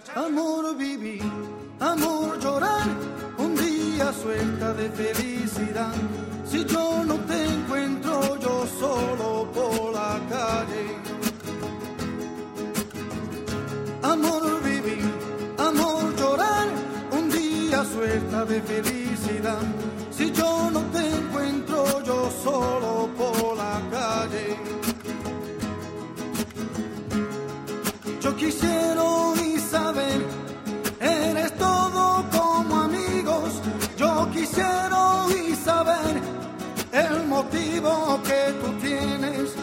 Amor vivir, amor llorar, un día suelta de felicidad. Si yo no te encuentro, yo solo por la calle. Amor vivir, amor llorar, un día suelta de felicidad. Si yo no te encuentro, yo solo por la calle. Yo quisiera saber, eres todo como amigos. Yo quisiera saber el motivo que tú tienes.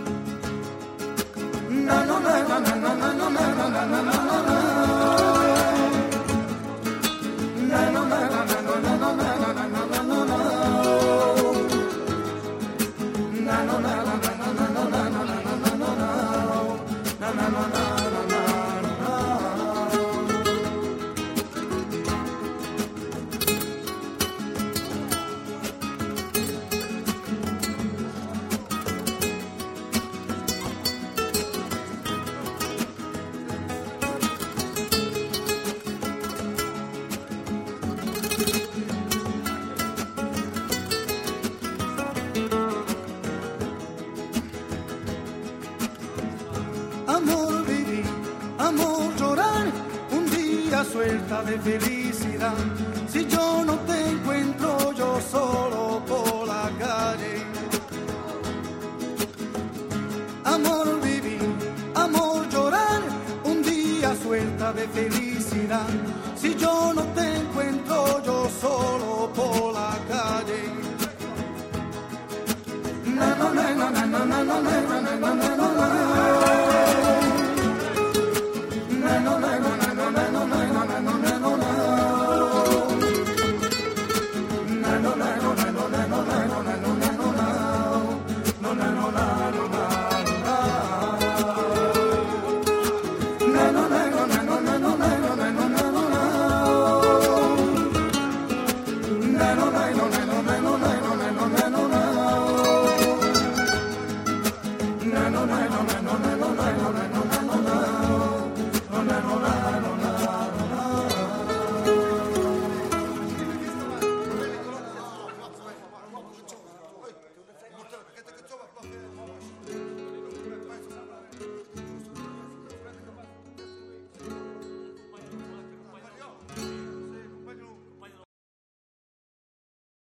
Na na na na na na na na na na na na na Amor vivir, amor llorar, un día suelta de felicidad. Si yo no te encuentro, yo solo por la calle. Amor vivir, amor llorar, un día suelta de felicidad. Si yo no te encuentro, yo solo por la calle. Na na na na na na na na na na na na.